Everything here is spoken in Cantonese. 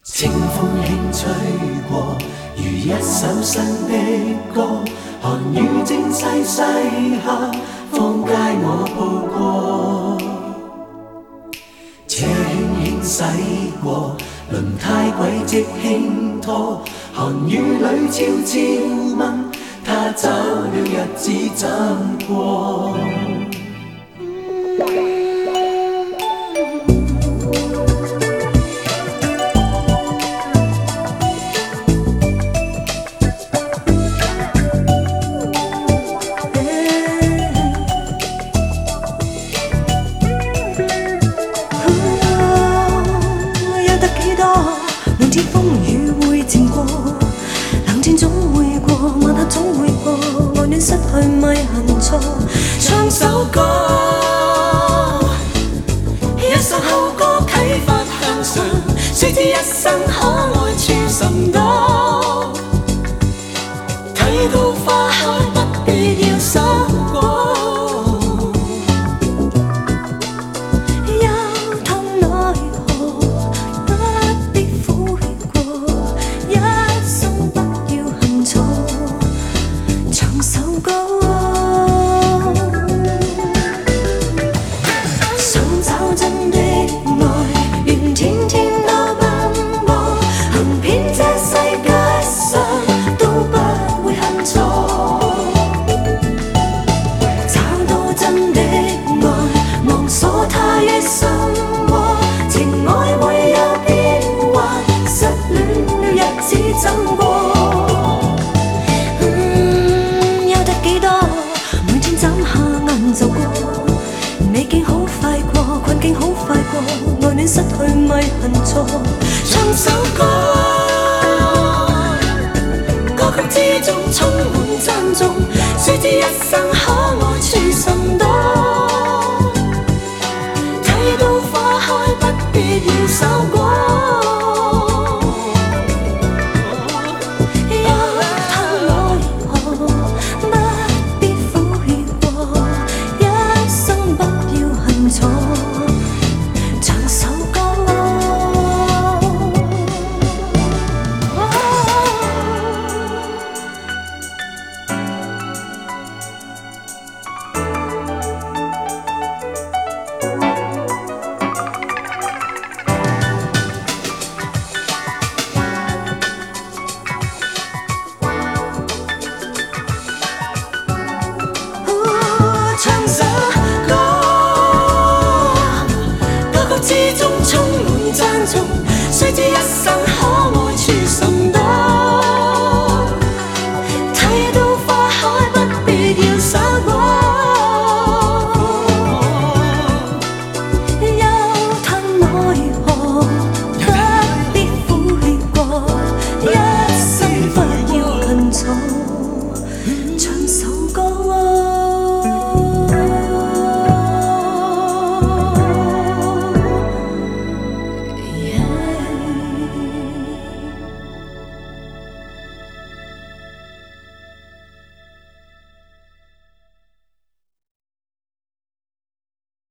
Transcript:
清風輕吹過，如一首新的歌。寒雨正細細下，放街我步過。車輕輕駛過，輪胎軌跡輕拖。寒雨裏悄悄問，他走了日子怎過？ 明天風雨會漸過，冷戰總會過，晚黑總會過，愛戀失去咪恨錯。唱首歌，一首好歌啟發向上，誰知一生可愛處甚多。睇到花開不必要守過。美景好快過，困境好快過，愛戀失去咪恨錯。唱首歌，歌曲之中充滿讚頌，誰知一生可愛處甚多。睇到花開不必要守過。唱首歌，歌曲之中充滿讚頌，誰知一生可愛處